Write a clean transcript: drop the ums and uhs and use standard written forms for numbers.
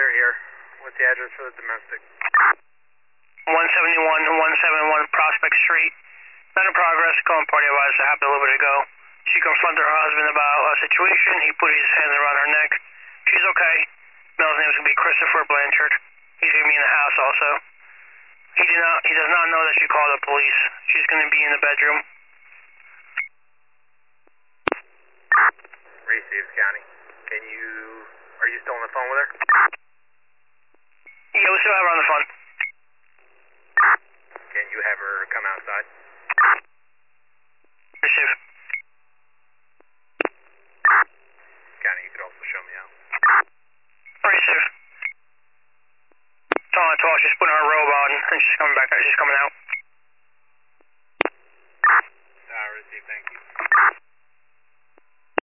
clear here. What's the address for the domestic? 171 Prospect Street. Not in progress, calling party advisor that happened a little bit ago. She confronted her husband about a situation. He put his hands around her neck. She's okay. Male's name is going to be Christopher Blanchard. He's going to be in the house also. He does not know that she called the police. She's going to be in the bedroom. Received, County. Are you still on the phone with her? Yeah, we still have her on the phone. Can you have her come outside? Receive. County, you could also show me out. Receive. It's on 12, she's putting her robe on and she's coming back, she's coming out. Receive, thank you.